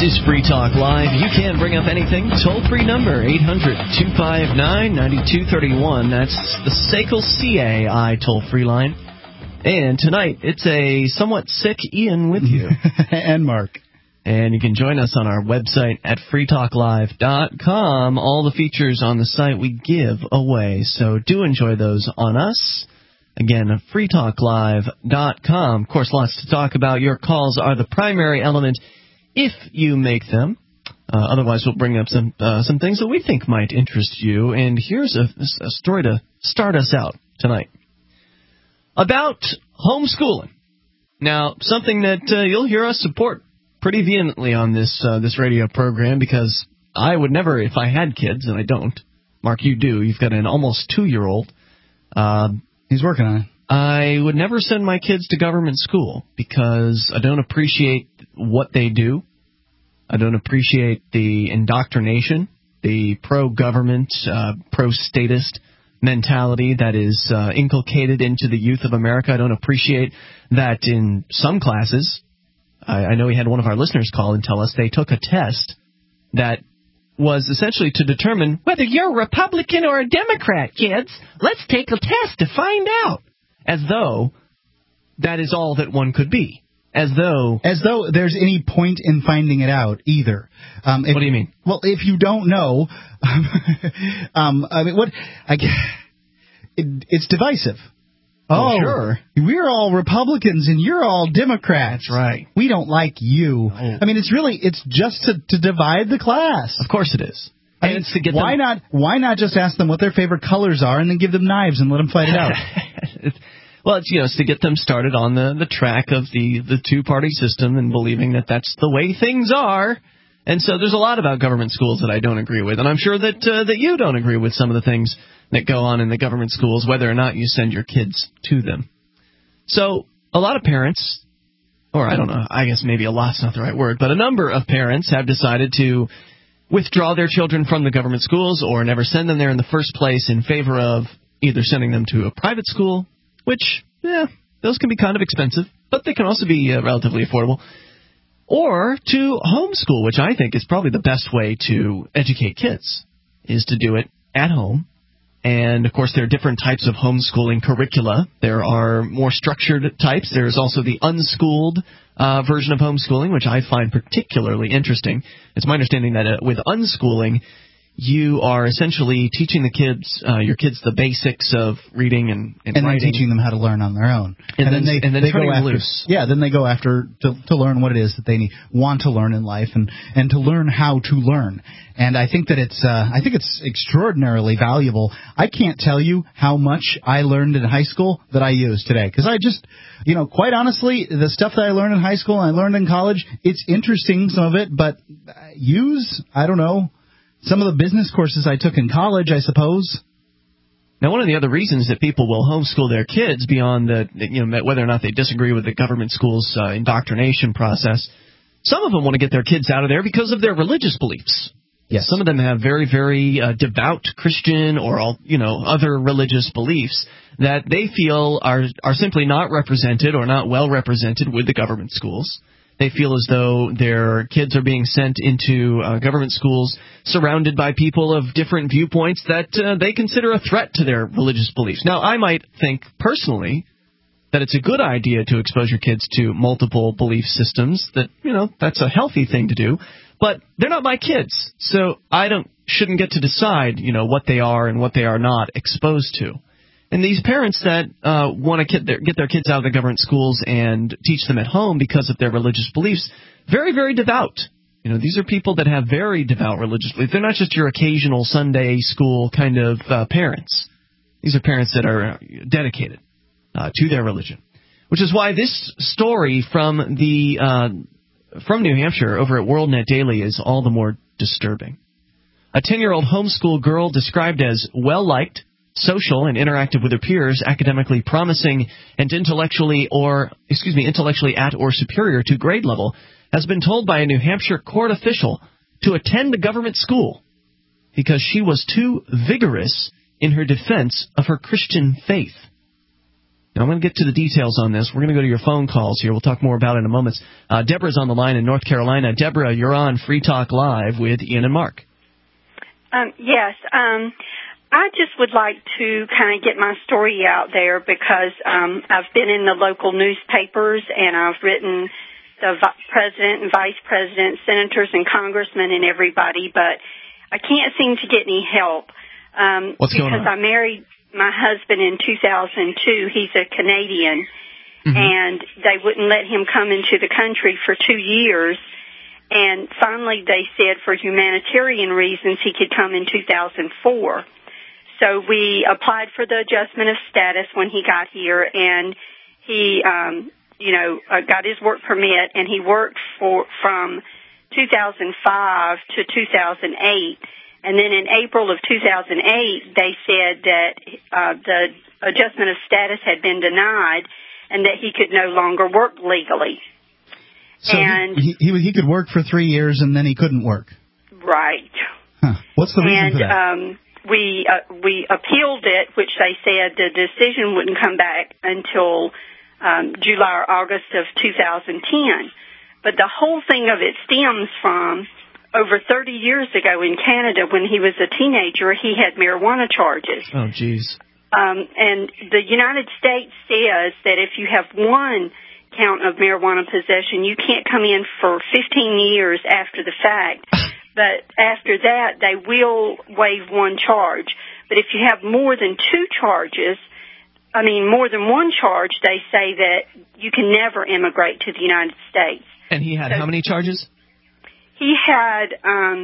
is Free Talk Live. You can bring up anything. Toll-free number, 800-259-9231. That's the SACL CAI toll-free line. And tonight, it's a somewhat sick Ian with you. And Mark. And you can join us on our website at freetalklive.com. All the features on the site we give away, so do enjoy those on us. Again, freetalklive.com. Of course, lots to talk about. Your calls are the primary element if you make them. Otherwise, we'll bring up some things that we think might interest you. And here's a story to start us out tonight about homeschooling. Now, something that you'll hear us support pretty vehemently on this radio program, because I would never, if I had kids, and I don't. Mark, you do. You've got an almost 2-year-old. He's working on it. I would never send my kids to government school because I don't appreciate what they do. I don't appreciate the indoctrination, the pro-government, pro-statist mentality that is inculcated into the youth of America. I don't appreciate that in some classes. I know we had one of our listeners call and tell us they took a test that was essentially to determine whether you're a Republican or a Democrat, kids. Let's take a test to find out. As though that is all that one could be. As though there's any point in finding it out either. What do you mean? Well, if you don't know, it's divisive. Oh, sure. We're all Republicans and you're all Democrats. That's right. We don't like you. Oh. I mean, it's just to divide the class. Of course it is. And it's to get why not just ask them what their favorite colors are and then give them knives and let them fight it out? Well, it's to get them started on the track of the two-party system and believing that that's the way things are. And so there's a lot about government schools that I don't agree with, and I'm sure that you don't agree with some of the things that go on in the government schools, whether or not you send your kids to them. So a lot of parents, or I don't know, I guess maybe a lot's not the right word, but a number of parents have decided to withdraw their children from the government schools or never send them there in the first place in favor of either sending them to a private school, which, those can be kind of expensive, but they can also be relatively affordable, or to homeschool, which I think is probably the best way to educate kids, is to do it at home. And, of course, there are different types of homeschooling curricula. There are more structured types. There's also the unschooled version of homeschooling, which I find particularly interesting. It's my understanding that with unschooling, you are essentially teaching your kids the basics of reading and writing. Then teaching them how to learn on their own. And then they go after loose. Yeah, then they go after to learn what it is that they want to learn in life and to learn how to learn. And I think that it's extraordinarily valuable. I can't tell you how much I learned in high school that I use today, because I just, quite honestly, the stuff that I learned in high school and I learned in college, it's interesting, some of it, but I don't know. Some of the business courses I took in college, I suppose. Now, one of the other reasons that people will homeschool their kids beyond whether or not they disagree with the government school's indoctrination process, some of them want to get their kids out of there because of their religious beliefs. Yes. Some of them have very, very devout Christian or other religious beliefs that they feel are simply not represented or not well represented with the government schools. They feel as though their kids are being sent into government schools surrounded by people of different viewpoints that they consider a threat to their religious beliefs. Now, I might think personally that it's a good idea to expose your kids to multiple belief systems, that, that's a healthy thing to do. But they're not my kids, so I shouldn't get to decide, what they are and what they are not exposed to. And these parents that want to get their kids out of the government schools and teach them at home because of their religious beliefs, very, very devout. These are people that have very devout religious beliefs. They're not just your occasional Sunday school kind of parents. These are parents that are dedicated to their religion, which is why this story from New Hampshire over at WorldNet Daily is all the more disturbing. A 10-year-old homeschool girl described as well-liked, social, and interactive with her peers, academically promising, and intellectually at or superior to grade level, has been told by a New Hampshire court official to attend a government school because she was too vigorous in her defense of her Christian faith. Now, I'm going to get to the details on this. We're going to go to your phone calls here. We'll talk more about it in a moment. Deborah's on the line in North Carolina. Deborah, you're on Free Talk Live with Ian and Mark. Yes. I just would like to kind of get my story out there because I've been in the local newspapers and I've written the president and vice president, senators and congressmen and everybody, but I can't seem to get any help. What's going on? Because I married my husband in 2002. He's a Canadian, and they wouldn't let him come into the country for 2 years. And finally, they said for humanitarian reasons he could come in 2004. So we applied for the adjustment of status when he got here, and he, got his work permit, and he worked from 2005 to 2008. And then in April of 2008, they said that the adjustment of status had been denied and that he could no longer work legally. So and he could work for 3 years and then he couldn't work. Right. Huh. What's the reason for that? We appealed it, which they said the decision wouldn't come back until July or August of 2010. But the whole thing of it stems from over 30 years ago in Canada when he was a teenager, he had marijuana charges. Oh, geez. And the United States says that if you have one count of marijuana possession, you can't come in for 15 years after the fact. But after that, they will waive one charge. But if you have more than more than one charge, they say that you can never immigrate to the United States. And he had how many charges? He had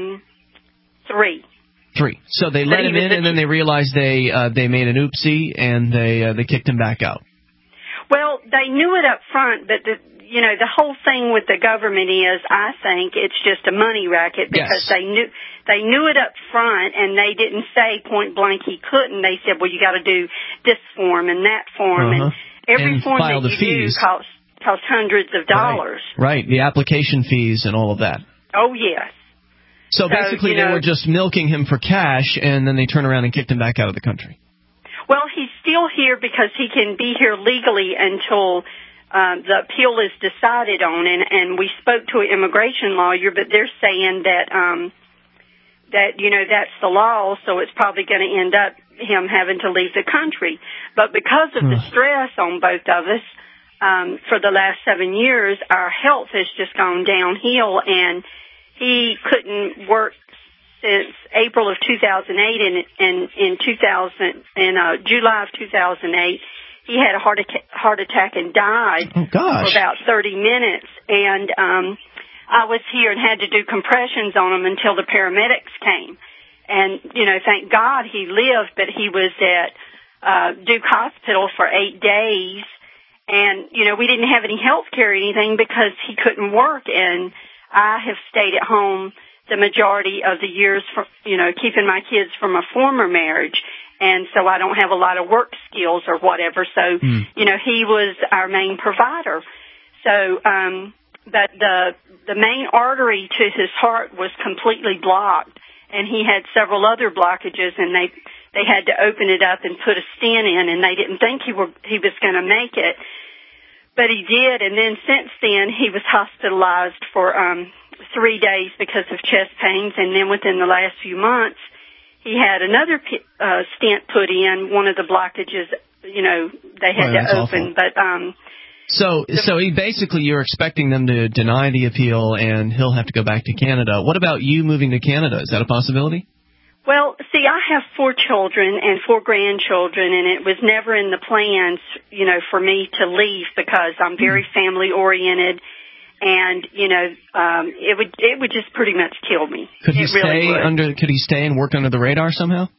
3. 3. So they let him in, and then they realized they made an oopsie, and they kicked him back out. Well, they knew it up front, but the whole thing with the government is, I think, it's just a money racket because they knew it up front, and they didn't say point blank he couldn't. They said, well, you got to do this form and that form, and every form that you do costs hundreds of dollars. Right, the application fees and all of that. Oh, yes. So basically they were just milking him for cash, and then they turned around and kicked him back out of the country. Well, he's still here because he can be here legally until the appeal is decided on, and we spoke to an immigration lawyer, but they're saying that that's the law, so it's probably going to end up him having to leave the country. But because of the stress on both of us, for the last 7 years, our health has just gone downhill, and he couldn't work since April of 2008, and in July of 2008, he had a heart attack and died for about 30 minutes. And I was here and had to do compressions on him until the paramedics came. And, thank God he lived, but he was at Duke Hospital for 8 days. And, we didn't have any health care or anything because he couldn't work. And I have stayed at home the majority of the years for, keeping my kids from a former marriage. And so I don't have a lot of work skills or whatever. So, he was our main provider. So, but the main artery to his heart was completely blocked. And he had several other blockages, and they had to open it up and put a stent in, and they didn't think he was going to make it. But he did, and then since then he was hospitalized for 3 days because of chest pains, and then within the last few months he had another stent put in. One of the blockages, they had to open. Awful. But so he basically, you're expecting them to deny the appeal, and he'll have to go back to Canada. What about you moving to Canada? Is that a possibility? Well, see, I have 4 children and 4 grandchildren, and it was never in the plans, for me to leave because I'm very family-oriented, and, it would just pretty much kill me. Could he stay and work under the radar somehow?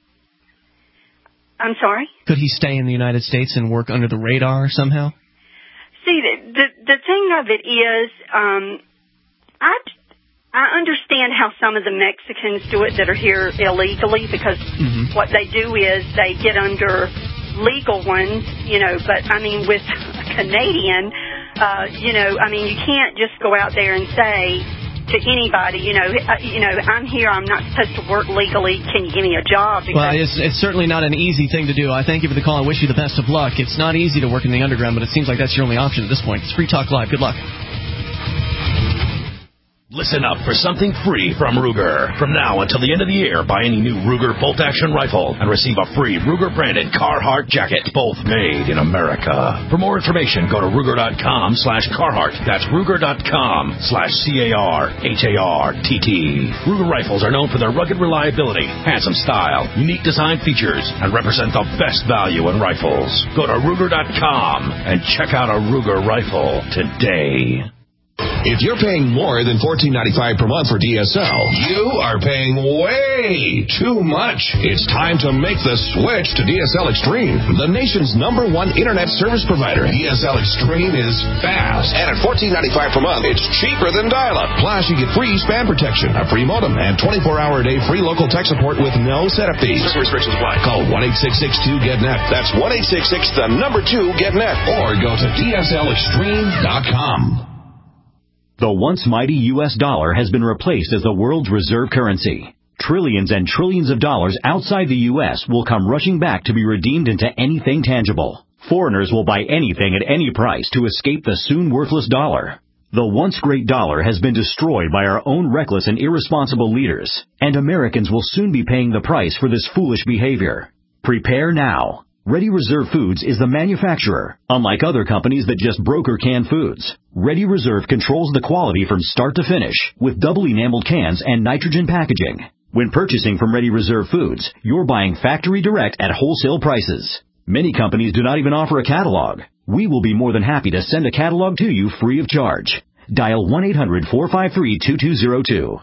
I'm sorry? Could he stay in the United States and work under the radar somehow? See, the thing of it is, I understand how some of the Mexicans do it that are here illegally because what they do is they get under legal ones, but with a Canadian, you can't just go out there and say, to anybody, I'm here, I'm not supposed to work legally, can you give me a job? Well, it's certainly not an easy thing to do. I thank you for the call. I wish you the best of luck. It's not easy to work in the underground, but it seems like that's your only option at this point. It's Free Talk Live. Good luck. Listen up for something free from Ruger. From now until the end of the year, buy any new Ruger bolt-action rifle and receive a free Ruger-branded Carhartt jacket, both made in America. For more information, go to Ruger.com/Carhartt. That's Ruger.com/CARHARTT. Ruger rifles are known for their rugged reliability, handsome style, unique design features, and represent the best value in rifles. Go to Ruger.com and check out a Ruger rifle today. If you're paying more than $14.95 per month for DSL, you are paying way too much. It's time to make the switch to DSL Extreme, the nation's #1 internet service provider. DSL Extreme is fast, and at $14.95 per month, it's cheaper than dial-up. Plus, you get free spam protection, a free modem, and 24-hour-a-day free local tech support with no setup fees. Certain restrictions apply. Call 1-866-2-GET-NET. That's 1-866-2-GET-NET. Or go to DSLExtreme.com. The once mighty U.S. dollar has been replaced as the world's reserve currency. Trillions and trillions of dollars outside the U.S. will come rushing back to be redeemed into anything tangible. Foreigners will buy anything at any price to escape the soon worthless dollar. The once great dollar has been destroyed by our own reckless and irresponsible leaders, and Americans will soon be paying the price for this foolish behavior. Prepare now. Ready Reserve Foods is the manufacturer, unlike other companies that just broker canned foods. Ready Reserve controls the quality from start to finish with double enameled cans and nitrogen packaging. When purchasing from Ready Reserve Foods, you're buying factory direct at wholesale prices. Many companies do not even offer a catalog. We will be more than happy to send a catalog to you free of charge. Dial 1-800-453-2202.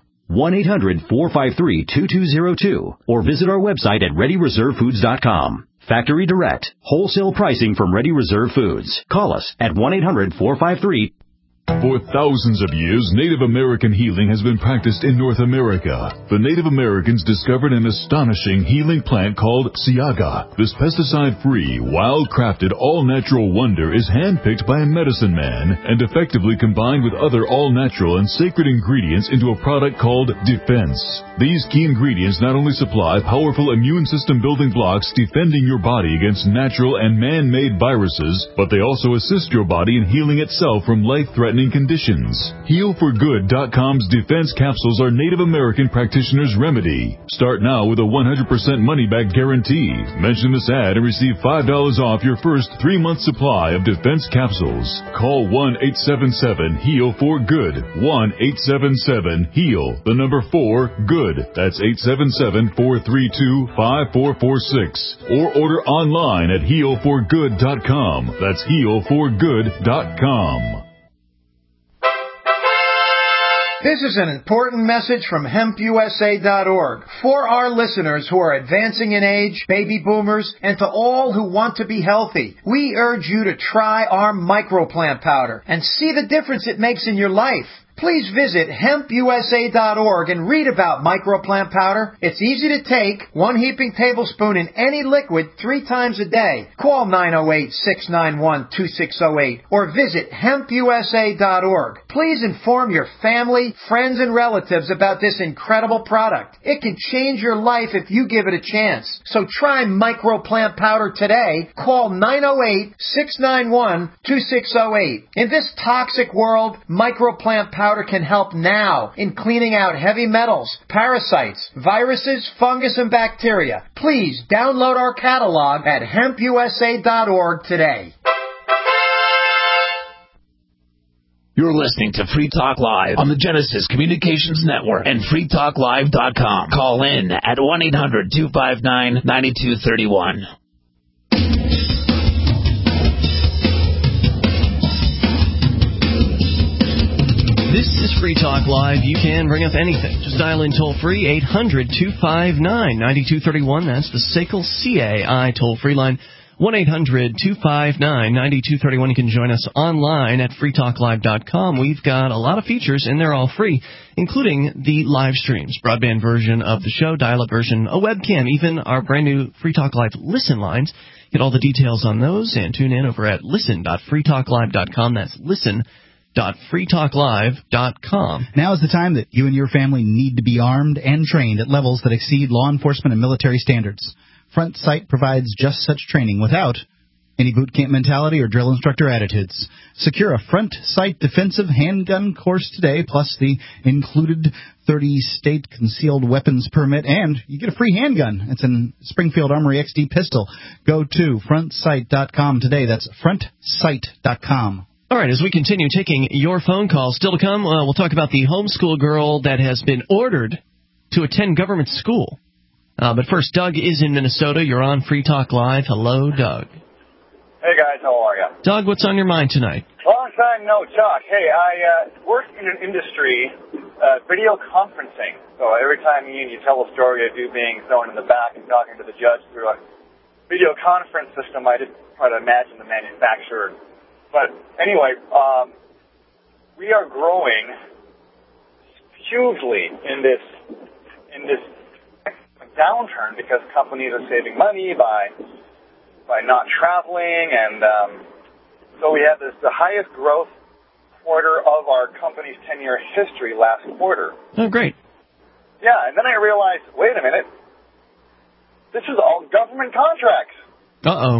1-800-453-2202 or visit our website at ReadyReserveFoods.com. Factory direct, wholesale pricing from Ready Reserve Foods. Call us at 1-800-453. For thousands of years, Native American healing has been practiced in North America. The Native Americans discovered an astonishing healing plant called Siaga. This pesticide-free, wild-crafted, all-natural wonder is handpicked by a medicine man and effectively combined with other all-natural and sacred ingredients into a product called Defense. These key ingredients not only supply powerful immune system building blocks defending your body against natural and man-made viruses, but they also assist your body in healing itself from life-threatening conditions. HealForGood.com's Defense Capsules are Native American practitioners' remedy. Start now with a 100% money-back guarantee. Mention this ad and receive $5 off your first 3-month supply of Defense Capsules. Call 1-877-HEAL-FOR-GOOD. 1-877-HEAL, the number 4-GOOD. That's 877-432-5446. Or order online at HealForGood.com. That's HealForGood.com. This is an important message from HempUSA.org. For our listeners who are advancing in age, baby boomers, and to all who want to be healthy, we urge you to try our microplant powder and see the difference it makes in your life. Please visit HempUSA.org and read about microplant powder. It's easy to take, 1 heaping tablespoon in any liquid 3 times a day. Call 908-691-2608 or visit HempUSA.org. Please inform your family, friends, and relatives about this incredible product. It can change your life if you give it a chance. So try microplant powder today. Call 908-691-2608. In this toxic world, microplant powder can help now in cleaning out heavy metals, parasites, viruses, fungus, and bacteria. Please download our catalog at HempUSA.org today. You're listening to Free Talk Live on the Genesis Communications Network and freetalklive.com. Call in at 1-800-259-9231. This is Free Talk Live. You can bring up anything. Just dial in toll-free, 800-259-9231. That's the SACL CAI toll-free line, 1-800-259-9231. You can join us online at freetalklive.com. We've got a lot of features, and they're all free, including the live streams, broadband version of the show, dial-up version, a webcam, even our brand-new Free Talk Live listen lines. Get all the details on those and tune in over at listen.freetalklive.com. That's listen.freetalklive.com. www.freetalklive.com. Now is the time that you and your family need to be armed and trained at levels that exceed law enforcement and military standards. Front Sight provides just such training without any boot camp mentality or drill instructor attitudes. Secure a Front Sight defensive handgun course today, plus the included 30-state concealed weapons permit, and you get a free handgun. It's a Springfield Armory XD pistol. Go to frontsight.com today. That's frontsight.com. All right, as we continue taking your phone calls, still to come, we'll talk about the homeschool girl that has been ordered to attend government school. But first, Doug is in Minnesota. You're on Free Talk Live. Hello, Doug. Hey, guys, how are you? Doug, what's on your mind tonight? Long time no talk. Hey, I work in an industry, video conferencing. So every time you tell a story of you being thrown in the back and talking to the judge through a video conference system, I just try to imagine the manufacturer. But anyway, we are growing hugely in this downturn because companies are saving money by not traveling, and so we had the highest growth quarter of our company's 10-year history last quarter. Oh, great. Yeah, and then I realized, wait a minute, this is all government contracts. Uh-oh.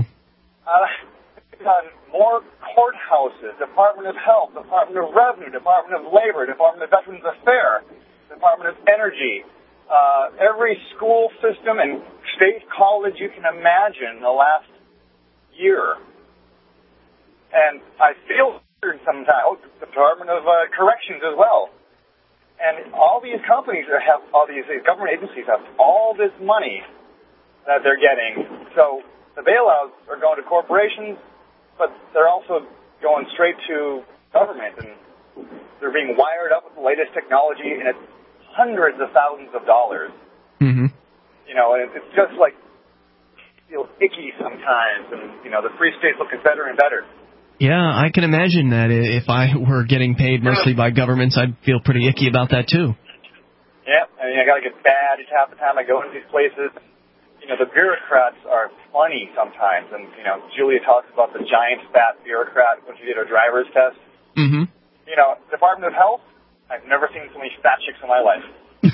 More courthouses, Department of Health, Department of Revenue, Department of Labor, Department of Veterans Affairs, Department of Energy, every school system and state college you can imagine the last year. And I feel weird sometimes, the Department of Corrections as well. And all these companies that have, all these government agencies have all this money that they're getting. So the bailouts are going to corporations, but they're also going straight to government, and they're being wired up with the latest technology, and it's hundreds of thousands of dollars. Mm-hmm. You know, and it's just like, feel icky sometimes, and, you know, the free state's looking better and better. Yeah, I can imagine that if I were getting paid mostly by governments, I'd feel pretty icky about that, too. Yeah, I mean, I got to get badged half the time I go into these places. You know, the bureaucrats are funny sometimes, and, you know, Julia talks about the giant fat bureaucrat when she did her driver's test. Mm-hmm. You know, Department of Health, I've never seen so many fat chicks in my life.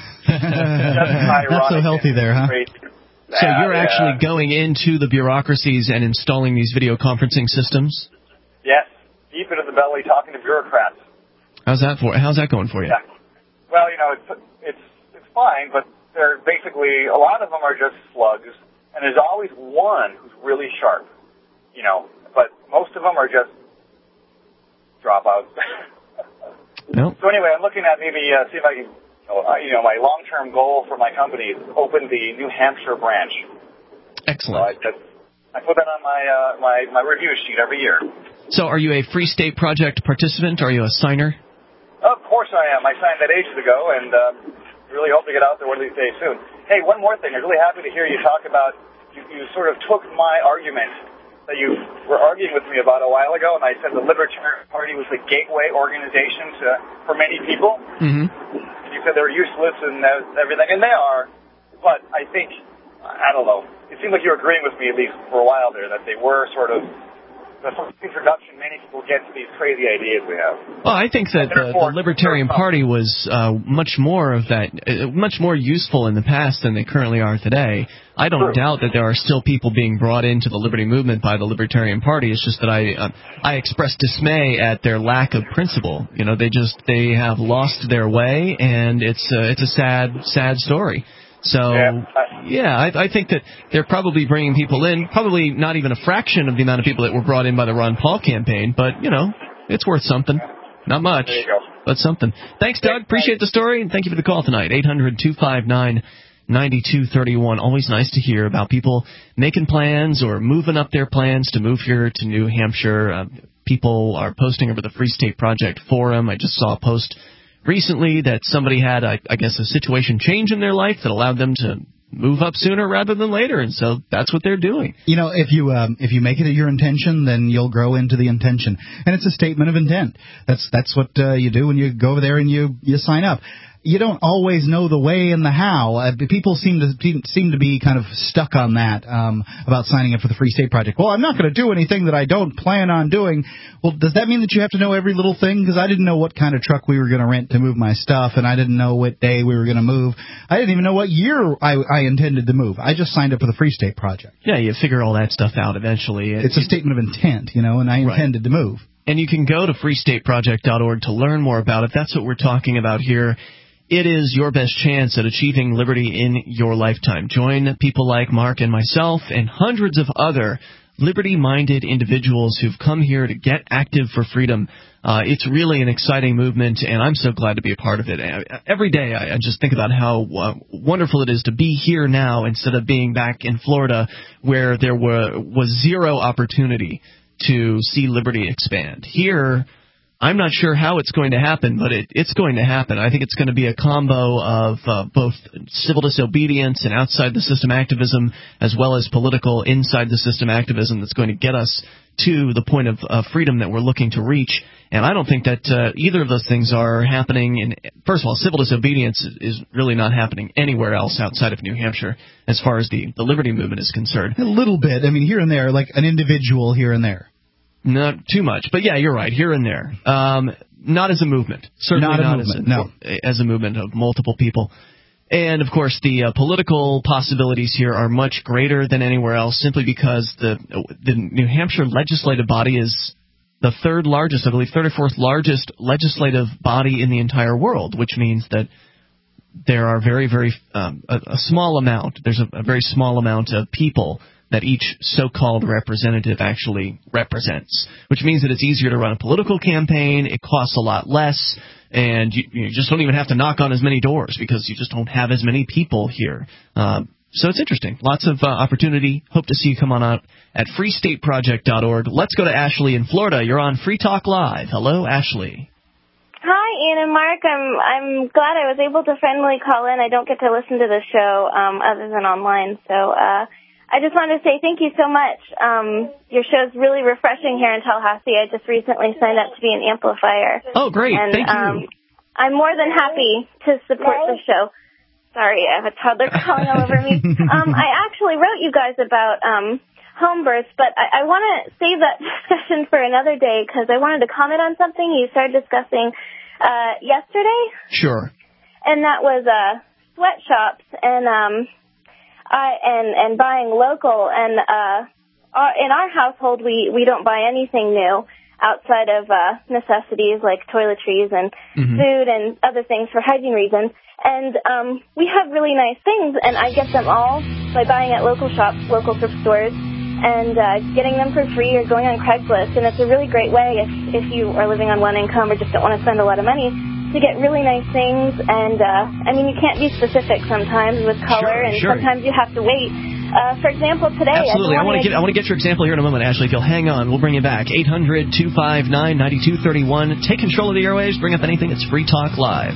Not so healthy there, huh? So you're actually going into the bureaucracies and installing these video conferencing systems? Yes, deep into the belly, talking to bureaucrats. How's that going for you? Yeah. Well, you know, it's fine, but they're basically, a lot of them are just slugs, and there's always one who's really sharp, you know, but most of them are just dropouts. Nope. So anyway, I'm looking at maybe see if I can, you know, my long-term goal for my company is open the New Hampshire branch. Excellent. So I put that on my review sheet every year. So are you a Free State Project participant? Are you a signer? Of course I am. I signed that ages ago, and really hope to get out there one of these days soon. Hey, one more thing. I'm really happy to hear you talk about, you sort of took my argument that you were arguing with me about a while ago, and I said the Libertarian Party was the gateway organization for many people. Mm-hmm. And you said they were useless and everything, and they are, but I think, I don't know, it seemed like you were agreeing with me at least for a while there, that they were sort of the introduction many people get to these crazy ideas we have. Well, I think that the Libertarian Party was much more useful in the past than they currently are today. I don't doubt that there are still people being brought into the liberty movement by the Libertarian Party. It's just that I express dismay at their lack of principle. You know, they have lost their way, and it's a sad story. So, I think that they're probably bringing people in, probably not even a fraction of the amount of people that were brought in by the Ron Paul campaign, but, you know, it's worth something. Not much, but something. Thanks, Doug. Appreciate the story, and thank you for the call tonight. 800-259-9231. Always nice to hear about people making plans or moving up their plans to move here to New Hampshire. People are posting over the Free State Project forum. I just saw a post recently that somebody had, I guess, a situation change in their life that allowed them to move up sooner rather than later, and so that's what they're doing. You know, if you make it your intention, then you'll grow into the intention, and it's a statement of intent. That's what you do when you go over there and you sign up. you don't always know the way and the how. People seem to be kind of stuck on that about signing up for the Free State Project. Well, I'm not going to do anything that I don't plan on doing. Well, does that mean that you have to know every little thing? Because I didn't know what kind of truck we were going to rent to move my stuff, and I didn't know what day we were going to move. I didn't even know what year I intended to move. I just signed up for the Free State Project. Yeah, you figure all that stuff out eventually. It's a statement of intent, and I intended to move. And you can go to freestateproject.org to learn more about it. That's what we're talking about here. It is your best chance at achieving liberty in your lifetime. Join people like Mark and myself and hundreds of other liberty-minded individuals who've come here to get active for freedom. It's really an exciting movement, and I'm so glad to be a part of it. Every day I just think about how wonderful it is to be here now instead of being back in Florida where there was zero opportunity to see liberty expand. Here, I'm not sure how it's going to happen, but it's going to happen. I think it's going to be a combo of both civil disobedience and outside-the-system activism, as well as political inside-the-system activism that's going to get us to the point of freedom that we're looking to reach. And I don't think that either of those things are happening. First of all, civil disobedience is really not happening anywhere else outside of New Hampshire as far as the liberty movement is concerned. A little bit. I mean, here and there, like an individual here and there. Not too much, but yeah, you're right, here and there. Not as a movement. Certainly not as a movement of multiple people. And, of course, the political possibilities here are much greater than anywhere else simply because the New Hampshire legislative body is the third largest, I believe, third or fourth largest legislative body in the entire world, which means that there are a small amount, there's a very small amount of people that each so-called representative actually represents, which means that it's easier to run a political campaign, it costs a lot less, and you just don't even have to knock on as many doors because you just don't have as many people here. So it's interesting. Lots of opportunity. Hope to see you come on out at freestateproject.org. Let's go to Ashley in Florida. You're on Free Talk Live. Hello, Ashley. Hi, Ian and Mark. I'm glad I was able to finally call in. I don't get to listen to the show other than online, so I just wanted to say thank you so much. Your show's really refreshing here in Tallahassee. I just recently signed up to be an amplifier. Oh, great. And, thank you. I'm more than happy to support the show. Sorry, I have a toddler crawling all over me. I actually wrote you guys about home births, but I want to save that discussion for another day because I wanted to comment on something you started discussing yesterday. Sure. And that was sweatshops and buying local. And in our household, we don't buy anything new outside of necessities like toiletries and food and other things for hygiene reasons. And we have really nice things, and I get them all by buying at local shops, local thrift stores, and getting them for free or going on Craigslist. And it's a really great way if you are living on one income or just don't want to spend a lot of money to get really nice things. And, I mean, you can't be specific sometimes with color, and sometimes you have to wait. For example, today... Absolutely. I want to get your example here in a moment, Ashley. If you'll hang on, we'll bring you back. 800-259-9231. Take control of the airwaves. Bring up anything. It's Free Talk Live.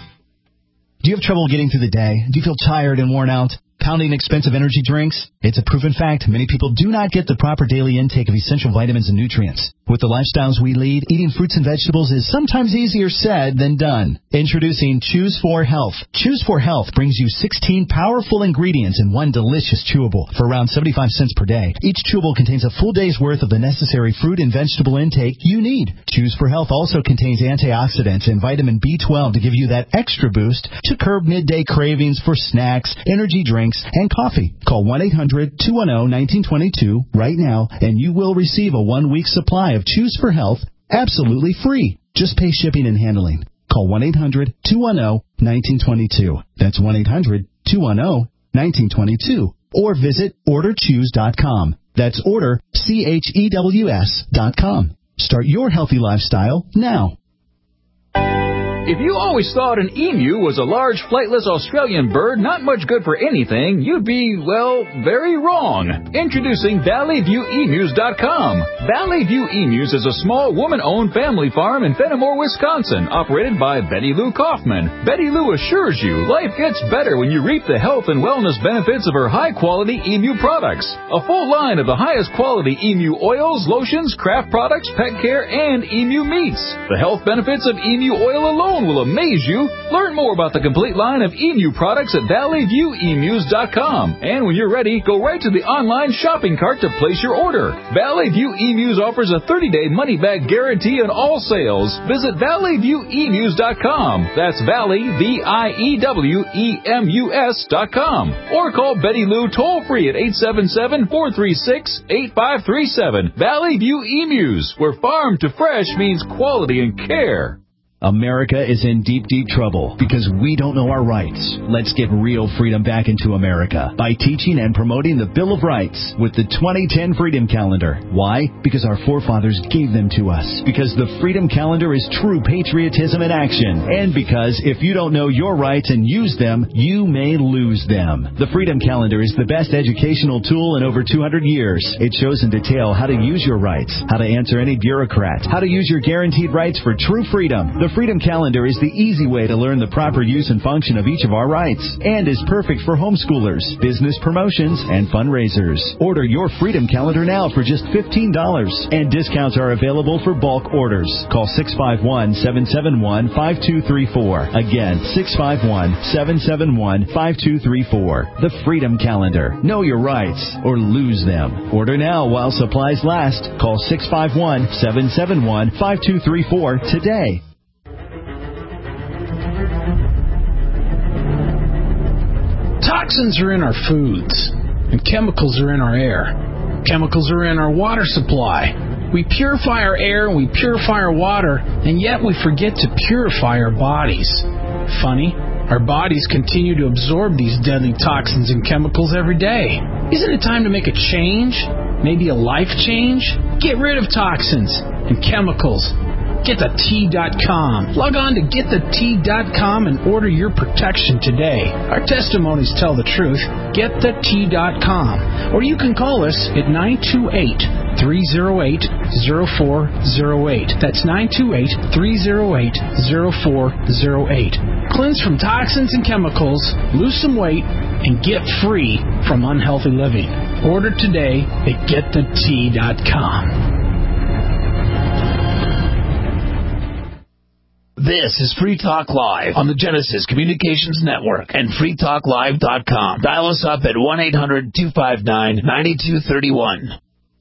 Do you have trouble getting through the day? Do you feel tired and worn out? Pounding expensive energy drinks? It's a proven fact many people do not get the proper daily intake of essential vitamins and nutrients. With the lifestyles we lead, eating fruits and vegetables is sometimes easier said than done. Introducing Choose 4 Health. Choose 4 Health brings you 16 powerful ingredients in one delicious chewable for around 75 cents per day. Each chewable contains a full day's worth of the necessary fruit and vegetable intake you need. Choose 4 Health also contains antioxidants and vitamin B12 to give you that extra boost to curb midday cravings for snacks, energy drinks, and coffee. Call 1-800-210-1922 right now, and you will receive a 1-week supply of Choose 4 Health absolutely free. Just pay shipping and handling. Call 1-800-210-1922. That's 1-800-210-1922. Or visit orderchoose.com. That's orderchews.com. Start your healthy lifestyle now. If you always thought an emu was a large, flightless Australian bird not much good for anything, you'd be, well, very wrong. Introducing ValleyViewEmus.com. Valley View Emus is a small, woman-owned family farm in Fenimore, Wisconsin, operated by Betty Lou Kaufman. Betty Lou assures you life gets better when you reap the health and wellness benefits of her high-quality emu products. A full line of the highest quality emu oils, lotions, craft products, pet care, and emu meats. The health benefits of emu oil alone alone will amaze you. Learn more about the complete line of emu products at valleyviewemus.com. And when you're ready, go right to the online shopping cart to place your order. Valley View Emus offers a 30-day money-back guarantee on all sales. Visit valleyviewemus.com. That's Valley, VIEWEMUS.com. Or call Betty Lou toll-free at 877-436-8537. Valley View Emus, where farm to fresh means quality and care. America is in deep, deep trouble because we don't know our rights. Let's get real freedom back into America by teaching and promoting the Bill of Rights with the 2010 Freedom Calendar. Why? Because our forefathers gave them to us. Because the Freedom Calendar is true patriotism in action. And because if you don't know your rights and use them, you may lose them. The Freedom Calendar is the best educational tool in over 200 years. It shows in detail how to use your rights, how to answer any bureaucrat, how to use your guaranteed rights for true freedom. The Freedom Calendar is the easy way to learn the proper use and function of each of our rights and is perfect for homeschoolers, business promotions, and fundraisers. Order your Freedom Calendar now for just $15, and discounts are available for bulk orders. Call 651-771-5234. Again, 651-771-5234. The Freedom Calendar. Know your rights or lose them. Order now while supplies last. Call 651-771-5234 today. Toxins are in our foods, and chemicals are in our air. Chemicals are in our water supply. We purify our air and we purify our water, and yet we forget to purify our bodies. Funny, our bodies continue to absorb these deadly toxins and chemicals every day. Isn't it time to make a change? Maybe a life change? Get rid of toxins and chemicals. GetTheT.com. Log on to GetTheT.com and order your protection today. Our testimonies tell the truth. GetTheT.com. Or you can call us at 928-308-0408. That's 928-308-0408. Cleanse from toxins and chemicals, lose some weight, and get free from unhealthy living. Order today at GetTheT.com. This is Free Talk Live on the Genesis Communications Network and freetalklive.com. Dial us up at 1-800-259-9231.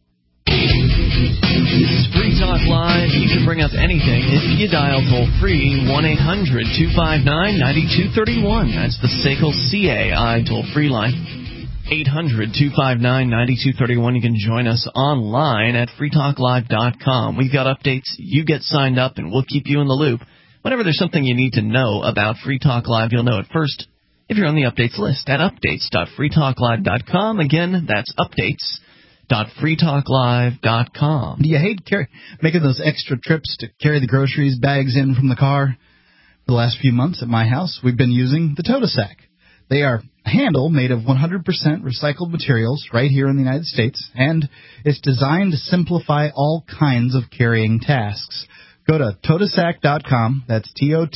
This is Free Talk Live. You can bring up anything if you dial toll-free 1-800-259-9231. That's the SACL CAI toll-free line. 800-259-9231. You can join us online at freetalklive.com. We've got updates. You get signed up, and we'll keep you in the loop. Whenever there's something you need to know about Free Talk Live, you'll know it first if you're on the updates list at updates.freetalklive.com. Again, that's updates.freetalklive.com. Do you hate making those extra trips to carry the groceries bags in from the car? For the last few months at my house, we've been using the Totasack. They are a handle made of 100% recycled materials right here in the United States, and it's designed to simplify all kinds of carrying tasks. Go to Totasack.com, that's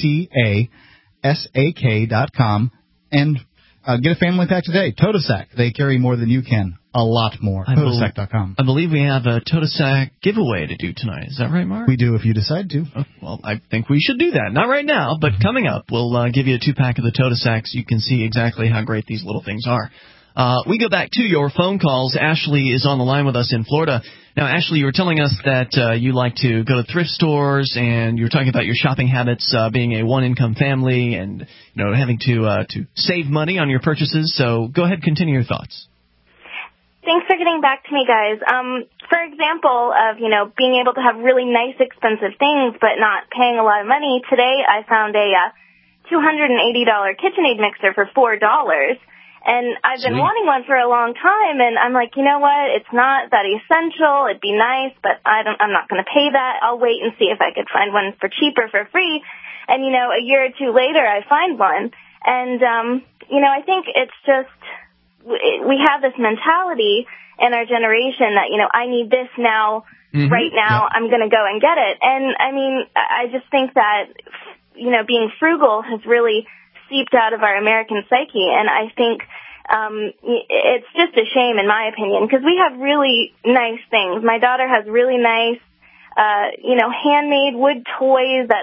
TOTASAK.com, and get a family pack today. Totasack, they carry more than you can. A lot more. Totasack.com. I believe we have a Totasack giveaway to do tonight. Is that right, Mark? We do if you decide to. Oh, well, I think we should do that. Not right now, but coming up. We'll give you a 2-pack of the Totasacks. You can see exactly how great these little things are. We go back to your phone calls. Ashley is on the line with us in Florida. Now, Ashley, you were telling us that you like to go to thrift stores, and you were talking about your shopping habits, being a one-income family, and having to save money on your purchases. So go ahead, continue your thoughts. Thanks for getting back to me, guys. For example of being able to have really nice, expensive things, but not paying a lot of money. Today, I found a $280 KitchenAid mixer for $4. And I've been wanting one for a long time, and I'm like, you know what? It's not that essential. It'd be nice, but I'm not going to pay that. I'll wait and see if I could find one for cheaper, for free. And, a year or two later, I find one. And, I think it's just we have this mentality in our generation that, I need this now, right now. I'm going to go and get it. And, I just think that, being frugal has really seeped out of our American psyche, and I think it's just a shame, in my opinion, because we have really nice things. My daughter has really nice, handmade wood toys that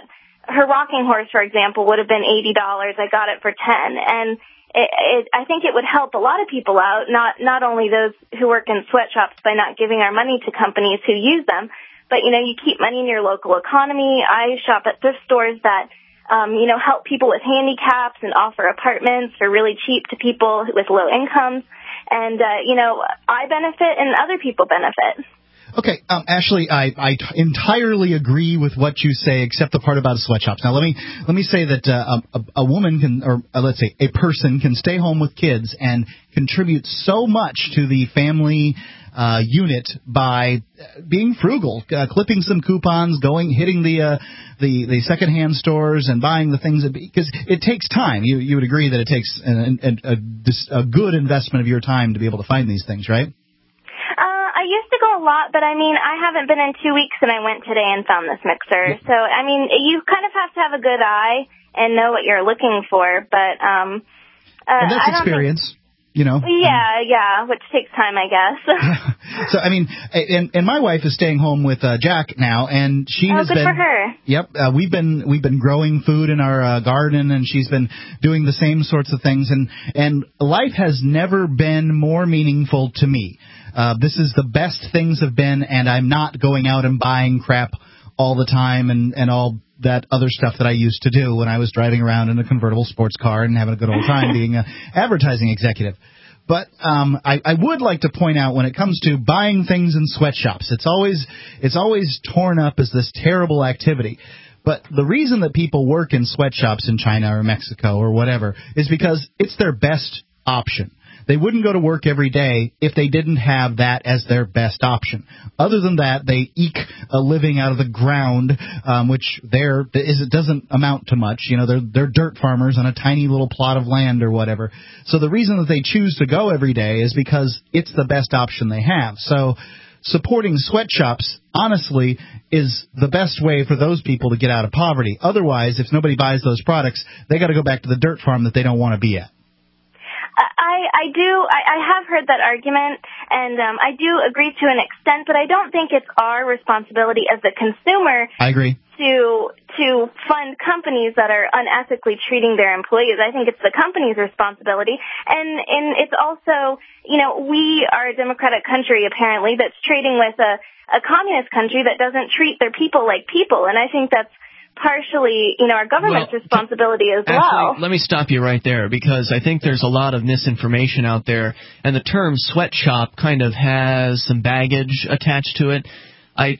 her rocking horse, for example, would have been $80. I got it for $10, and I think it would help a lot of people out, not only those who work in sweatshops by not giving our money to companies who use them, but, you know, you keep money in your local economy. I shop at thrift stores that, you know, help people with handicaps and offer apartments for really cheap to people with low incomes. And, you know, I benefit and other people benefit. Okay, Ashley, I entirely agree with what you say, except the part about sweatshops. Now, let me say that a woman can, or let's say a person can stay home with kids and contribute so much to the family unit by being frugal, clipping some coupons, hitting the secondhand stores and buying the things because it takes time. You would agree that it takes a good investment of your time to be able to find these things, right? I used to go a lot, but I mean, I haven't been in 2 weeks, and I went today and found this mixer. So, I mean, you kind of have to have a good eye and know what you're looking for, but and that's experience. You know? Yeah, which takes time, I guess. So, I mean, and my wife is staying home with Jack now, and she has been. Good for her. Yep, we've been growing food in our garden, and she's been doing the same sorts of things, and life has never been more meaningful to me. This is the best things have been, and I'm not going out and buying crap all the time and all that other stuff that I used to do when I was driving around in a convertible sports car and having a good old time being an advertising executive. But I would like to point out when it comes to buying things in sweatshops, it's always torn up as this terrible activity. But the reason that people work in sweatshops in China or Mexico or whatever is because it's their best option. They wouldn't go to work every day if they didn't have that as their best option. Other than that, they eke a living out of the ground, which it doesn't amount to much. You know, they're dirt farmers on a tiny little plot of land or whatever. So the reason that they choose to go every day is because it's the best option they have. So supporting sweatshops, honestly, is the best way for those people to get out of poverty. Otherwise, if nobody buys those products, they got to go back to the dirt farm that they don't want to be at. I have heard that argument, and I do agree to an extent, but I don't think it's our responsibility as the consumer. I agree. To fund companies that are unethically treating their employees. I think it's the company's responsibility, and it's also, you know, we are a democratic country apparently that's trading with a communist country that doesn't treat their people like people, and I think that's partially, you know, our government's responsibility as well. Let me stop you right there, because I think there's a lot of misinformation out there, and the term sweatshop kind of has some baggage attached to it. I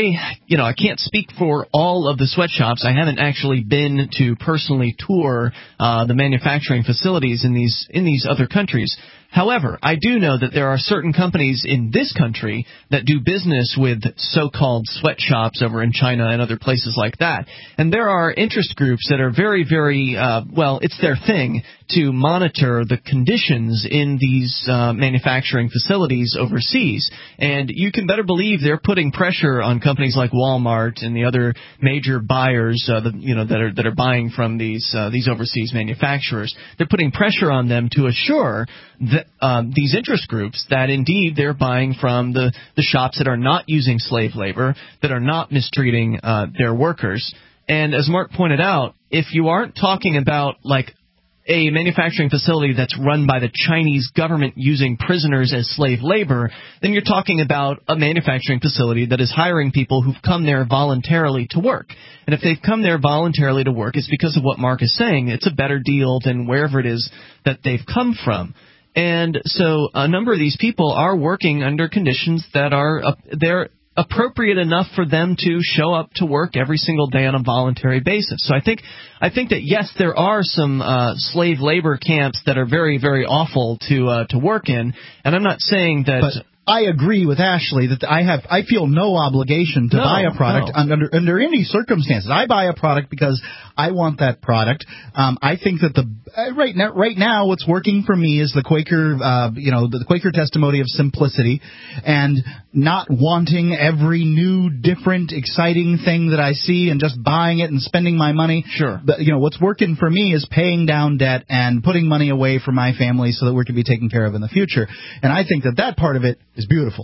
can't speak for all of the sweatshops. I haven't actually been to personally tour the manufacturing facilities in these other countries. However, I do know that there are certain companies in this country that do business with so-called sweatshops over in China and other places like that. And there are interest groups that are very, very, it's their thing to monitor the conditions in these manufacturing facilities overseas. And you can better believe they're putting pressure on companies like Walmart and the other major buyers that are buying from these overseas manufacturers. They're putting pressure on them to assure that these interest groups that indeed they're buying from the shops that are not using slave labor, that are not mistreating their workers. And as Mark pointed out, if you aren't talking about like a manufacturing facility that's run by the Chinese government using prisoners as slave labor, then you're talking about a manufacturing facility that is hiring people who've come there voluntarily to work. And if they've come there voluntarily to work, it's because of what Mark is saying. It's a better deal than wherever it is that they've come from. And so a number of these people are working under conditions that are they're appropriate enough for them to show up to work every single day on a voluntary basis. So I think that, yes, there are some slave labor camps that are very, very awful to work in, and I'm not saying that. But I agree with Ashley that I feel no obligation to buy a product under any circumstances. I buy a product because I want that product. I think that right now what's working for me is the Quaker the Quaker testimony of simplicity and not wanting every new, different, exciting thing that I see and just buying it and spending my money. Sure. But, what's working for me is paying down debt and putting money away for my family so that we can be taken care of in the future. And I think that part of it is beautiful.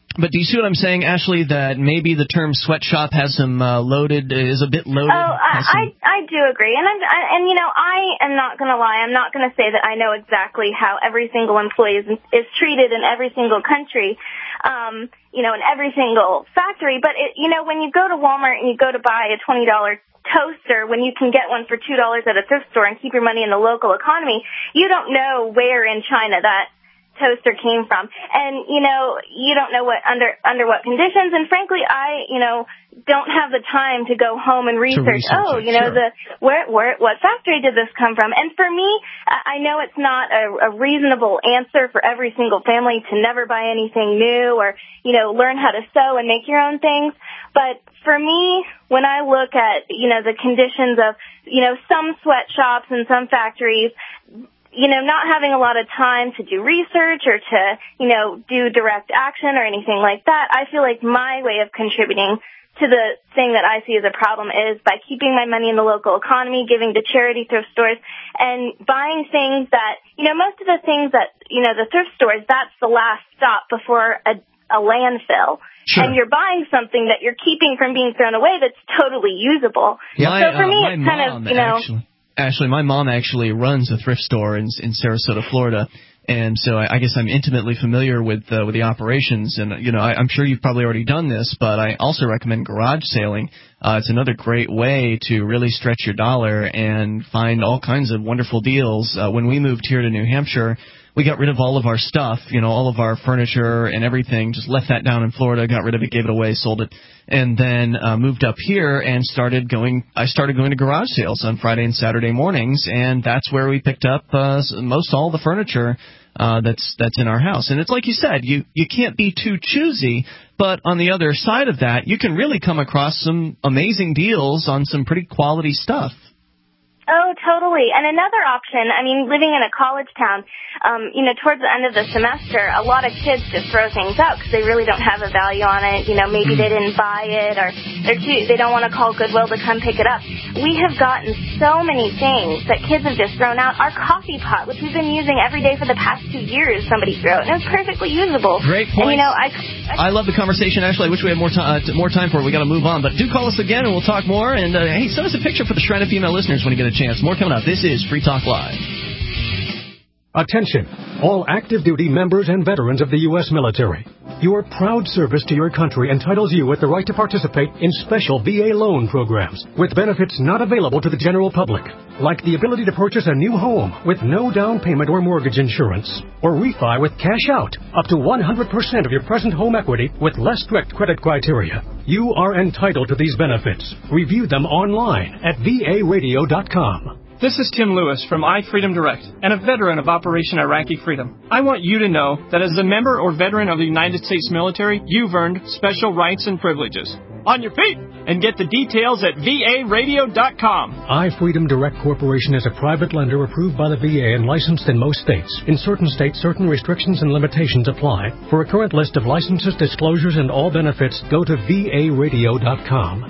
But do you see what I'm saying, Ashley, that maybe the term sweatshop has some is a bit loaded? Oh, I do agree. And I am not going to lie. I'm not going to say that I know exactly how every single employee is treated in every single country, in every single factory. But, when you go to Walmart and you go to buy a $20 toaster when you can get one for $2 at a thrift store and keep your money in the local economy, you don't know where in China that toaster came from, and you don't know what under what conditions, and frankly I don't have the time to go home and research what factory did this come from. And for me, I know it's not a reasonable answer for every single family to never buy anything new or learn how to sew and make your own things, but for me, when I look at the conditions of some sweatshops and some factories, not having a lot of time to do research or to, do direct action or anything like that, I feel like my way of contributing to the thing that I see as a problem is by keeping my money in the local economy, giving to charity thrift stores, and buying things that, most of the things that, the thrift stores, that's the last stop before a landfill. Sure. And you're buying something that you're keeping from being thrown away that's totally usable. Yeah, so for me, it's kind of, Ashley, my mom actually runs a thrift store in Sarasota, Florida, and so I guess I'm intimately familiar with the operations. And I'm sure you've probably already done this, but I also recommend garage sailing. It's another great way to really stretch your dollar and find all kinds of wonderful deals. When we moved here to New Hampshire, we got rid of all of our stuff, all of our furniture and everything, just left that down in Florida, got rid of it, gave it away, sold it, and then moved up here and started going to garage sales on Friday and Saturday mornings, and that's where we picked up most all the furniture that's in our house. And it's like you said, you can't be too choosy, but on the other side of that, you can really come across some amazing deals on some pretty quality stuff. Oh, totally. And another option, living in a college town, towards the end of the semester, a lot of kids just throw things out because they really don't have a value on it. Maybe they didn't buy it or they don't want to call Goodwill to come pick it up. We have gotten so many things that kids have just thrown out. Our coffee pot, which we've been using every day for the past 2 years, somebody threw out, and it was perfectly usable. Great point. And, I love the conversation, Ashley. I wish we had more time for it. We got to move on, but do call us again and we'll talk more. And hey, send us a picture for the Shrine of Female listeners when you get a chance. More coming up. This is Free Talk Live. Attention, all active duty members and veterans of the U.S. military. Your proud service to your country entitles you with the right to participate in special VA loan programs with benefits not available to the general public, like the ability to purchase a new home with no down payment or mortgage insurance, or refi with cash out up to 100% of your present home equity with less strict credit criteria. You are entitled to these benefits. Review them online at varadio.com. This is Tim Lewis from iFreedom Direct and a veteran of Operation Iraqi Freedom. I want you to know that as a member or veteran of the United States military, you've earned special rights and privileges. On your feet! And get the details at varadio.com. iFreedom Direct Corporation is a private lender approved by the VA and licensed in most states. In certain states, certain restrictions and limitations apply. For a current list of licenses, disclosures, and all benefits, go to varadio.com.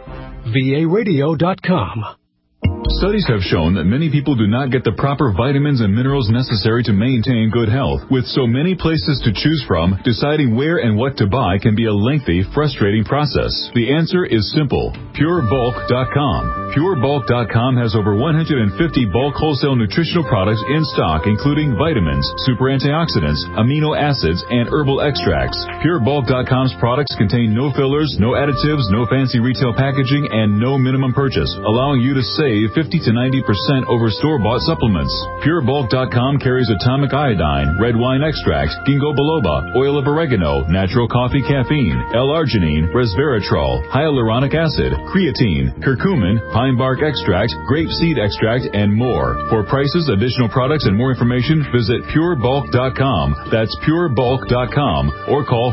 varadio.com. Studies have shown that many people do not get the proper vitamins and minerals necessary to maintain good health. With so many places to choose from, deciding where and what to buy can be a lengthy, frustrating process. The answer is simple. PureBulk.com. PureBulk.com has over 150 bulk wholesale nutritional products in stock, including vitamins, super antioxidants, amino acids, and herbal extracts. PureBulk.com's products contain no fillers, no additives, no fancy retail packaging, and no minimum purchase, allowing you to save 50 to 90% over store-bought supplements. PureBulk.com carries atomic iodine, red wine extract, ginkgo biloba, oil of oregano, natural coffee caffeine, L-arginine, resveratrol, hyaluronic acid, creatine, curcumin, pine bark extract, grape seed extract, and more. For prices, additional products, and more information, visit PureBulk.com. That's PureBulk.com. Or call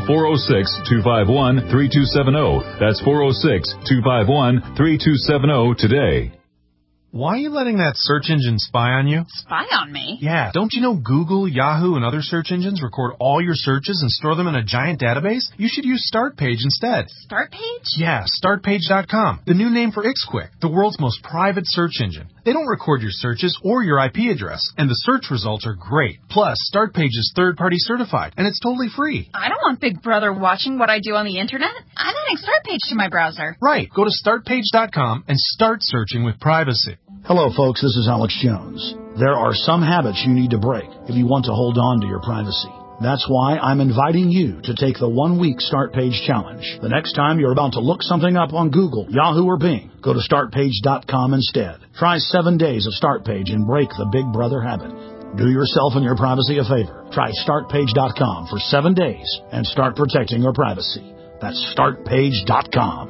406-251-3270. That's 406-251-3270 today. Why are you letting that search engine spy on you? Spy on me? Yeah, don't you know Google, Yahoo, and other search engines record all your searches and store them in a giant database? You should use StartPage instead. StartPage? Yeah, StartPage.com, the new name for Ixquick, the world's most private search engine. They don't record your searches or your IP address, and the search results are great. Plus, StartPage is third-party certified, and it's totally free. I don't want Big Brother watching what I do on the internet. I'm adding StartPage to my browser. Right. Go to StartPage.com and start searching with privacy. Hello, folks. This is Alex Jones. There are some habits you need to break if you want to hold on to your privacy. That's why I'm inviting you to take the 1-week StartPage challenge. The next time you're about to look something up on Google, Yahoo, or Bing, go to StartPage.com instead. Try 7 days of StartPage and break the Big Brother habit. Do yourself and your privacy a favor. Try StartPage.com for 7 days and start protecting your privacy. That's StartPage.com.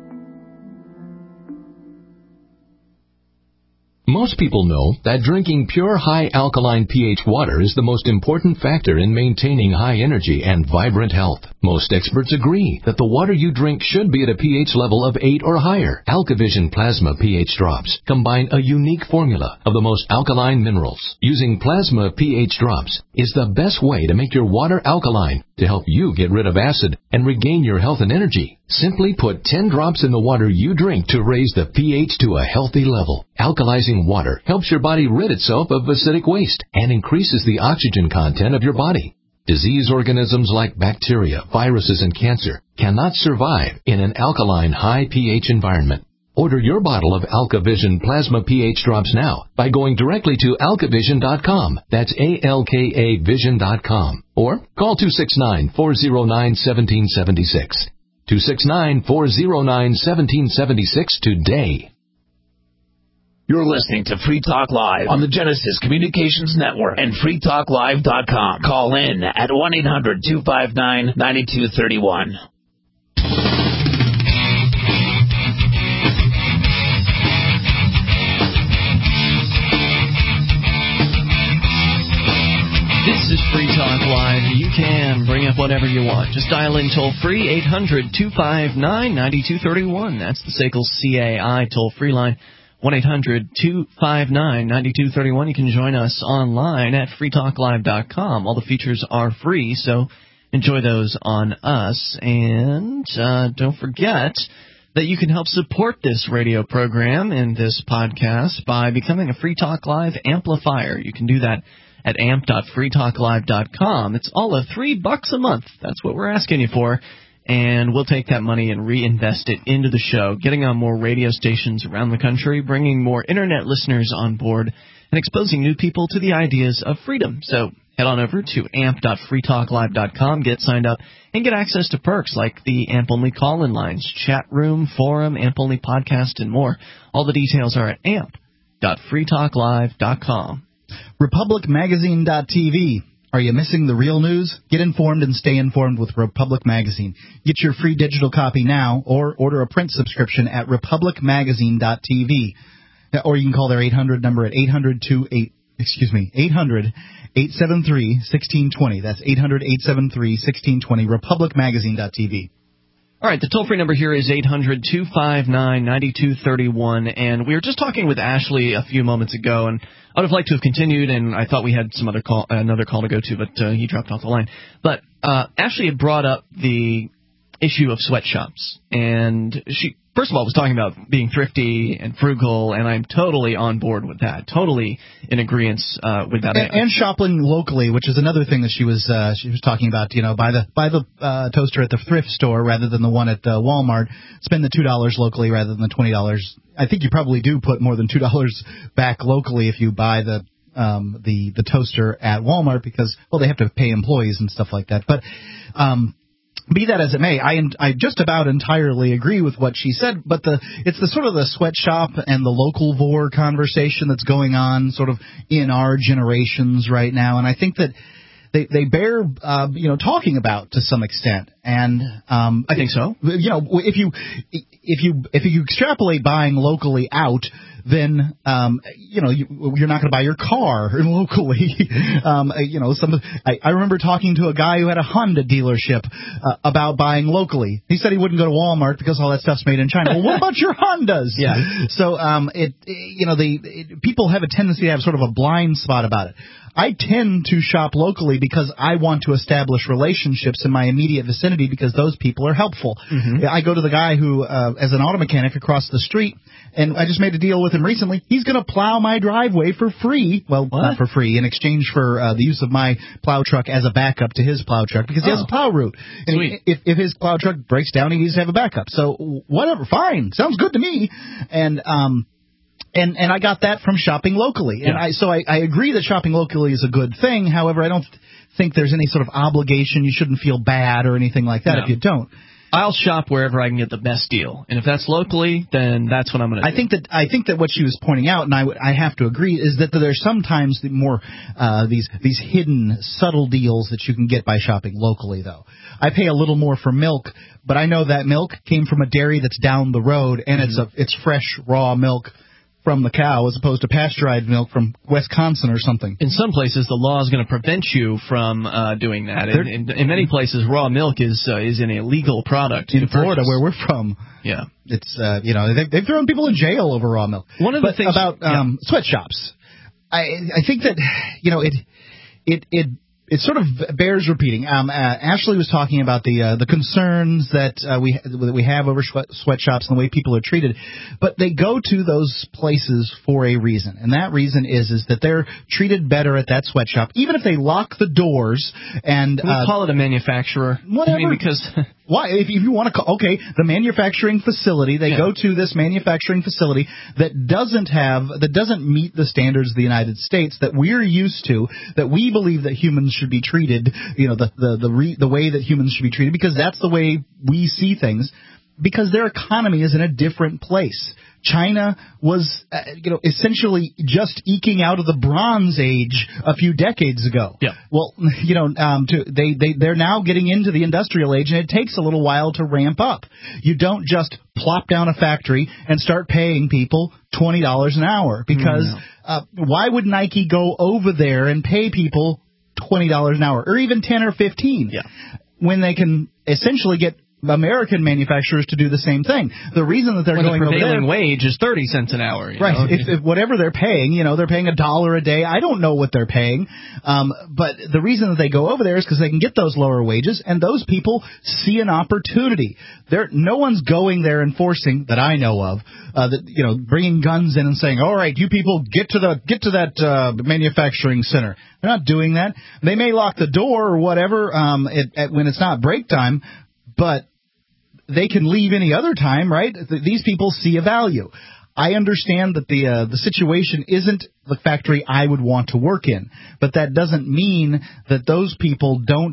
Most people know that drinking pure high alkaline pH water is the most important factor in maintaining high energy and vibrant health. Most experts agree that the water you drink should be at a pH level of 8 or higher. AlkaVision Plasma pH drops combine a unique formula of the most alkaline minerals. Using Plasma pH drops is the best way to make your water alkaline to help you get rid of acid and regain your health and energy. Simply put 10 drops in the water you drink to raise the pH to a healthy level. Alkalizing water helps your body rid itself of acidic waste and increases the oxygen content of your body. Disease organisms like bacteria, viruses, and cancer cannot survive in an alkaline high pH environment. Order your bottle of AlkaVision Plasma pH drops now by going directly to alkavision.com. That's ALKAvision.com. Or call 269-409-1776. 269-409-1776 today. You're listening to Free Talk Live on the Genesis Communications Network and freetalklive.com. Call in at 1-800-259-9231. This is Free Talk Live. You can bring up whatever you want. Just dial in toll-free, 800-259-9231. That's the SACL CAI toll-free line, 1-800-259-9231. You can join us online at freetalklive.com. All the features are free, so enjoy those on us. And don't forget that you can help support this radio program and this podcast by becoming a Free Talk Live amplifier. You can do that at amp.freetalklive.com. It's all of $3 a month. That's what we're asking you for. And we'll take that money and reinvest it into the show, getting on more radio stations around the country, bringing more Internet listeners on board, and exposing new people to the ideas of freedom. So head on over to amp.freetalklive.com, get signed up, and get access to perks like the AMP-only call-in lines, chat room, forum, AMP-only podcast, and more. All the details are at amp.freetalklive.com. RepublicMagazine.tv. Are you missing the real news? Get informed and stay informed with Republic Magazine. Get your free digital copy now or order a print subscription at RepublicMagazine.tv. Or you can call their 800 number at 800-873-1620. That's 800-873-1620, RepublicMagazine.tv. All right, the toll-free number here is 800-259-9231, and we were just talking with Ashley a few moments ago, and I would have liked to have continued, and I thought we had some another call to go to, but he dropped off the line. But Ashley had brought up the issue of sweatshops, and she, first of all, was talking about being thrifty and frugal, and I'm totally on board with that, totally in agreement with that. And shopping locally, which is another thing that she was talking about. You know, buy the toaster at the thrift store rather than the one at Walmart. Spend the $2 locally rather than the $20. I think you probably do put more than $2 back locally if you buy the toaster at Walmart because, well, they have to pay employees and stuff like that. But be that as it may, I just about entirely agree with what she said, but it's the sort of the sweatshop and the local vor conversation that's going on sort of in our generations right now, and I think that they bear talking about to some extent. And I think so. You know, if you extrapolate buying locally out then you're not going to buy your car locally. I remember talking to a guy who had a Honda dealership about buying locally. He said he wouldn't go to Walmart because all that stuff's made in China. Well, what about your Hondas? Yeah. So people have a tendency to have sort of a blind spot about it. I tend to shop locally because I want to establish relationships in my immediate vicinity because those people are helpful. Mm-hmm. I go to the guy who, as an auto mechanic across the street, and I just made a deal with him recently. He's going to plow my driveway for free. Well, not for free, in exchange for the use of my plow truck as a backup to his plow truck because he has a plow route. And Sweet. If his plow truck breaks down, he needs to have a backup. So whatever, fine, sounds good to me. And I got that from shopping locally. Yeah. And I agree that shopping locally is a good thing. However, I don't think there's any sort of obligation. You shouldn't feel bad or anything like that if you don't. I'll shop wherever I can get the best deal, and if that's locally, then that's what I'm going to do. I think that what she was pointing out, and I have to agree, is that there's sometimes more these hidden subtle deals that you can get by shopping locally. Though I pay a little more for milk, but I know that milk came from a dairy that's down the road, and it's fresh raw milk from the cow as opposed to pasteurized milk from Wisconsin or something. In some places, the law is going to prevent you from doing that. In many places, raw milk is an illegal product. In Florida, where we're from, yeah, it's they've thrown people in jail over raw milk. One of the things about sweatshops, I think that it sort of bears repeating. Ashley was talking about the concerns that we have over sweatshops and the way people are treated, but they go to those places for a reason, and that reason is that they're treated better at that sweatshop, even if they lock the doors and we call it a manufacturer. Whatever. I mean, because why? If you want to call, the manufacturing facility, they go to this manufacturing facility that doesn't meet the standards of the United States that we're used to, that we believe that humans should be treated, the way that humans should be treated, because that's the way we see things, because their economy is in a different place. China was, essentially just eking out of the Bronze Age a few decades ago. Yeah. Well, they're now getting into the Industrial Age, and it takes a little while to ramp up. You don't just plop down a factory and start paying people $20 an hour, because why would Nike go over there and pay people $20 an hour, or even 10 or 15, when they can essentially get American manufacturers to do the same thing? The reason that they're going over there, the prevailing wage is 30 cents an hour. Right. If whatever they're paying, they're paying $1 a day. I don't know what they're paying. But the reason that they go over there is because they can get those lower wages, and those people see an opportunity. No one's going there enforcing, that I know of, bringing guns in and saying, all right, you people get to that manufacturing center. They're not doing that. They may lock the door or whatever when it's not break time, but they can leave any other time, right? These people see a value. I understand that the situation isn't the factory I would want to work in, but that doesn't mean that those people don't.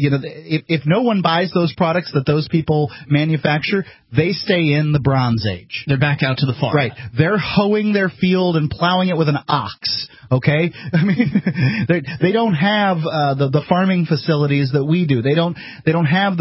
If no one buys those products that those people manufacture, they stay in the Bronze Age. They're back out to the farm. Right. They're hoeing their field and plowing it with an ox. Okay. I mean, they don't have the farming facilities that we do. They don't have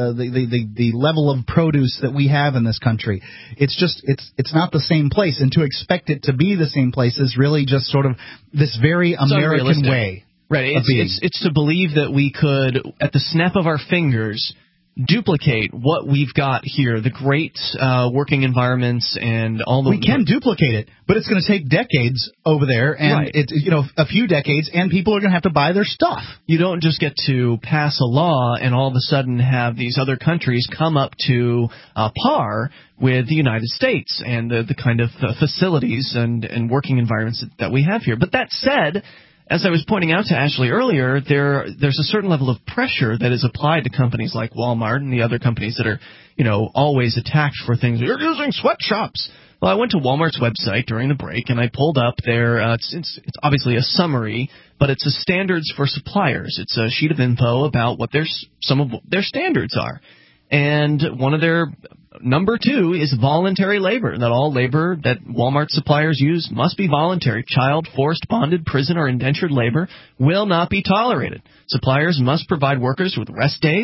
the level of produce that we have in this country. It's not the same place, and to expect it to be the same place is really just sort of this very American way. Right. It's to believe that we could, at the snap of our fingers, duplicate what we've got here, the great working environments and all the... We can duplicate it, but it's going to take decades over there, and it's a few decades, and people are going to have to buy their stuff. You don't just get to pass a law and all of a sudden have these other countries come up to par with the United States and the kind of facilities and working environments that we have here. But that said, as I was pointing out to Ashley earlier, there's a certain level of pressure that is applied to companies like Walmart and the other companies that are, always attacked for things. You're using sweatshops. Well, I went to Walmart's website during the break, and I pulled up their, it's obviously a summary, but it's a standards for suppliers. It's a sheet of info about what some of their standards are. And one of their number 2 is voluntary labor, that all labor that Walmart suppliers use must be voluntary. Child, forced, bonded, prison, or indentured labor will not be tolerated. Suppliers must provide workers with rest days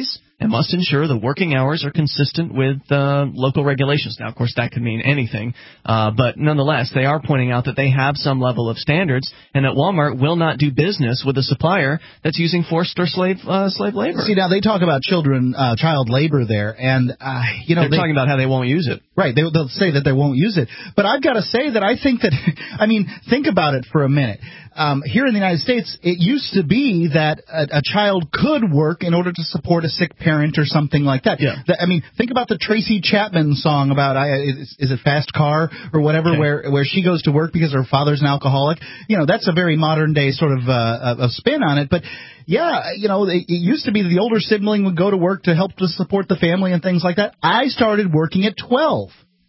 and must ensure the working hours are consistent with local regulations. Now, of course, that could mean anything, but nonetheless, they are pointing out that they have some level of standards, and that Walmart will not do business with a supplier that's using forced or slave labor. See, now they talk about child labor there, and they're talking about how they won't use it. Right, they'll say that they won't use it, but I've got to say that I think that, think about it for a minute. Here in the United States, it used to be that a child could work in order to support a sick parent or something like that. Yeah. Think about the Tracy Chapman song about is it Fast Car or whatever, okay, where she goes to work because her father's an alcoholic. That's a very modern day sort of spin on it, but. Yeah, it used to be that the older sibling would go to work to help to support the family and things like that. I started working at 12.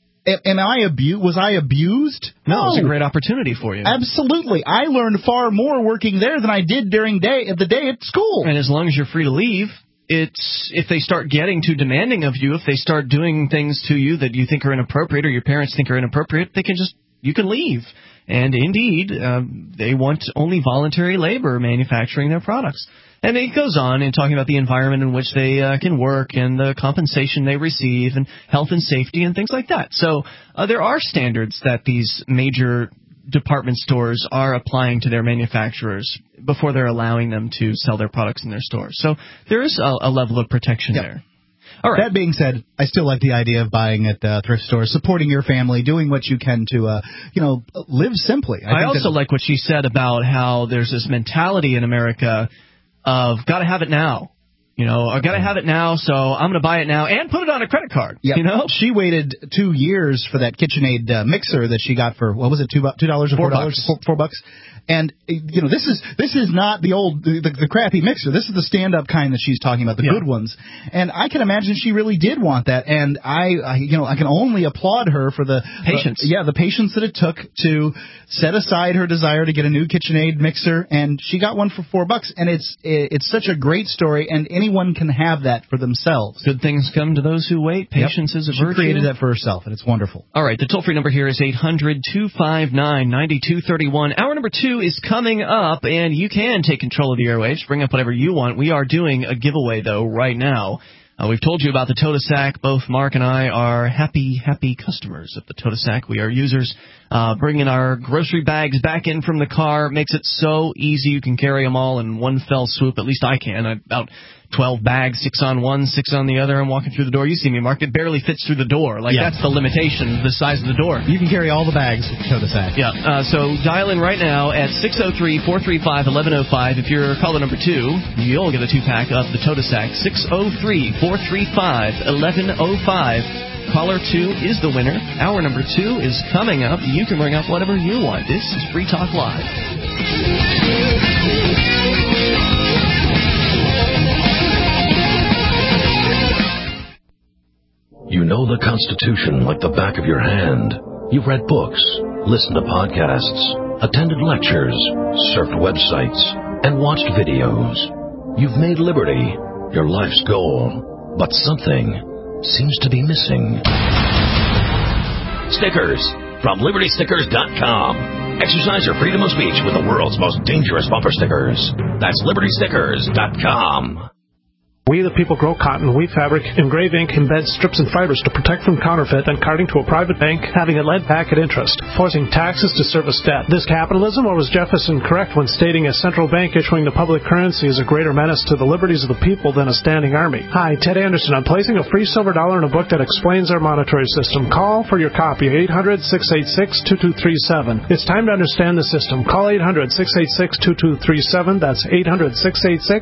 Was I abused? No, it was a great opportunity for you. Absolutely. I learned far more working there than I did during the day at school. And as long as you're free to leave, if they start getting too demanding of you, if they start doing things to you that you think are inappropriate or your parents think are inappropriate, you can leave. And indeed, they want only voluntary labor manufacturing their products. And it goes on in talking about the environment in which they can work and the compensation they receive and health and safety and things like that. So there are standards that these major department stores are applying to their manufacturers before they're allowing them to sell their products in their stores. So there is a level of protection there. All right. That being said, I still like the idea of buying at thrift stores, supporting your family, doing what you can to, live simply. I also like what she said about how there's this mentality in America of got to have it now. I got to have it now, so I'm going to buy it now and put it on a credit card. Yep. She waited 2 years for that KitchenAid mixer that she got for, what was it, $2 or $4? $4. And this is not the crappy mixer. This is the stand-up kind that she's talking about, the good ones. And I can imagine she really did want that. And I can only applaud her for the patience. The patience that it took to set aside her desire to get a new KitchenAid mixer, and she got one for $4. And it's such a great story, and anyone can have that for themselves. Good things come to those who wait. Patience is a virtue. She created that for herself, and it's wonderful. All right, the toll-free number here is 800-259-9231. Hour number 2 is coming up, and you can take control of the airwaves, bring up whatever you want. We are doing a giveaway, though, right now. We've told you about the Totasac. Both Mark and I are happy customers of the Totasac. We are users. Bringing our grocery bags back in from the car makes it so easy. You can carry them all in one fell swoop. At least I can. About 12 bags, 6 on one, 6 on the other. I'm walking through the door. You see me, Mark. It barely fits through the door. That's the limitation, the size of the door. You can carry all the bags with the Totasac. Yeah. So dial in right now at 603-435-1105. If you're caller number 2, you'll get a 2-pack of the Totasac. 603-435-1105. Caller 2 is the winner. Hour number 2 is coming up. You can bring up whatever you want. This is Free Talk Live. You know the Constitution like the back of your hand. You've read books, listened to podcasts, attended lectures, surfed websites, and watched videos. You've made liberty your life's goal, but something seems to be missing. Stickers from LibertyStickers.com. Exercise your freedom of speech with the world's most dangerous bumper stickers. That's LibertyStickers.com. We the people grow cotton, weave fabric, engrave ink, embed strips and fibers to protect from counterfeit and carting to a private bank, having a lead packet interest, forcing taxes to service debt. This capitalism, or was Jefferson correct when stating a central bank issuing the public currency is a greater menace to the liberties of the people than a standing army? Hi, Ted Anderson. I'm placing a free silver dollar in a book that explains our monetary system. Call for your copy, 800-686-2237. It's time to understand the system. Call 800-686-2237. That's 800-686